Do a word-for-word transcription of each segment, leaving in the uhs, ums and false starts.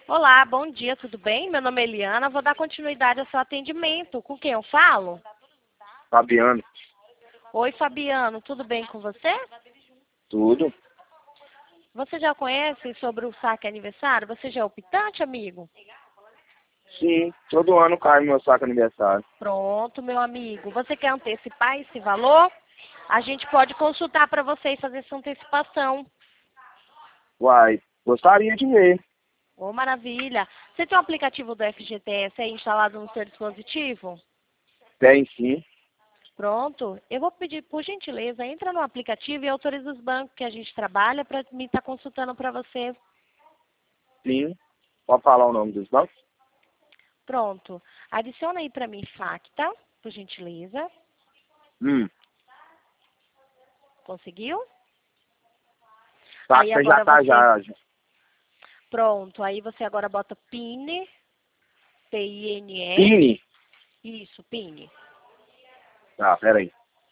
Olá, bom dia, tudo bem? Meu nome é Eliana, vou dar continuidade ao seu atendimento. Com quem eu falo? Fabiano, Oi, Fabiano, tudo bem com você? tudo? Você já conhece sobre o saque aniversário? Você já é optante, amigo? Sim, todo ano cai meu saco aniversário. Pronto, meu amigo. Você quer antecipar esse valor? A gente pode consultar para você e fazer essa antecipação. Uai, gostaria de ver. Ô, maravilha. Você tem o aplicativo do F G T S aí instalado no seu dispositivo? Tem sim. Pronto. Eu vou pedir, por gentileza, entra no aplicativo e autoriza os bancos que a gente trabalha para me estar consultando para você. Sim. Pode falar o nome dos bancos? Pronto. Adiciona aí para mim Facta, por gentileza. Hum, Conseguiu? Aí Facta já agora tá você... já. já. Pronto. Aí você agora bota PIN, P I N E. Pini? Isso, PIN. Tá, peraí.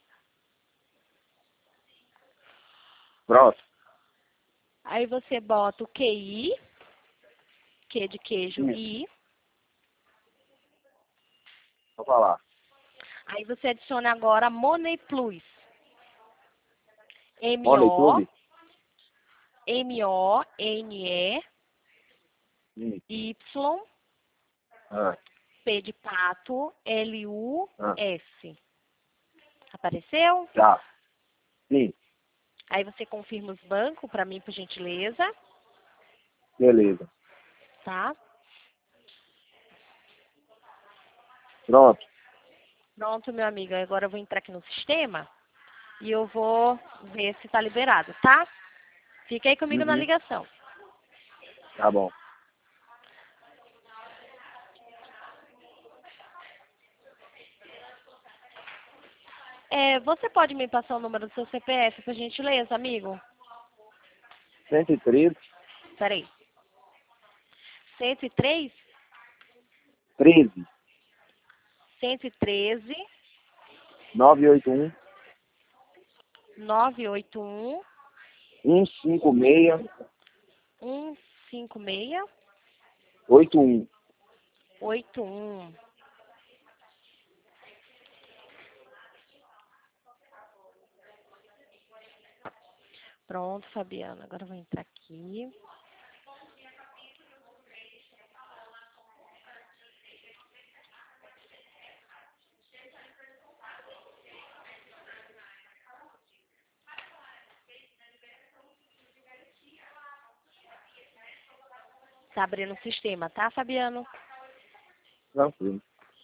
Pronto. Aí você bota o Q I, Q de queijo, Hum, I. Vou falar. Aí você adiciona agora Money Plus. Money M-O, Club? M-O-N-E, Hum, Y, ah, P de pato, ah, L-U-S. Apareceu? tá. Sim, Aí você confirma os bancos para mim, por gentileza, beleza. tá? Pronto. Pronto, meu amigo. Agora eu vou entrar aqui no sistema e eu vou ver se está liberado, tá? Fica aí comigo na Uhum, ligação. tá bom. É, você pode me passar o número do seu C P F, por gentileza, amigo? cento e treze, Peraí. cento e três, treze, cento e treze, nove oito um, nove oito um, um cinco seis, um cinco seis, oito um. oito um. Pronto, Fabiana. Agora eu vou entrar aqui. Tá abrindo o sistema, tá, Fabiano? Tranquilo.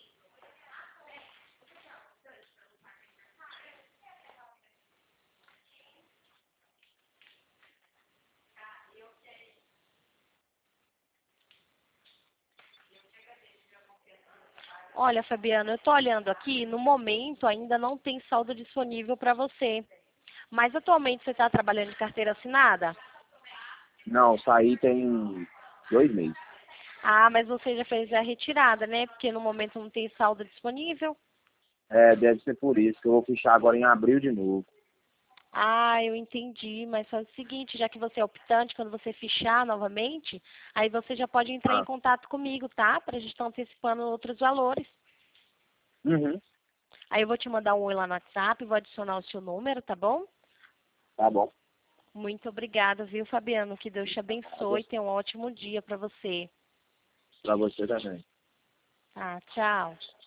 Olha, Fabiano, eu tô olhando aqui, no momento ainda não tem saldo disponível para você. Mas atualmente você está trabalhando de carteira assinada? Não, saí tem dois meses. Ah, mas você já fez a retirada, né? Porque no momento não tem saldo disponível. É, deve ser por isso que eu vou fechar agora em abril de novo. Ah, eu entendi, mas faz o seguinte, já que você é optante, quando você fichar novamente, aí você já pode entrar em Ah, contato comigo, tá? Pra gente estar antecipando outros valores. uhum, Aí eu vou te mandar um oi lá no WhatsApp, vou adicionar o seu número, tá bom? tá bom. Muito obrigada, viu, Fabiano? Que Deus te Pra abençoe. você, Tenha um ótimo dia para você. pra você também. Tá, tchau.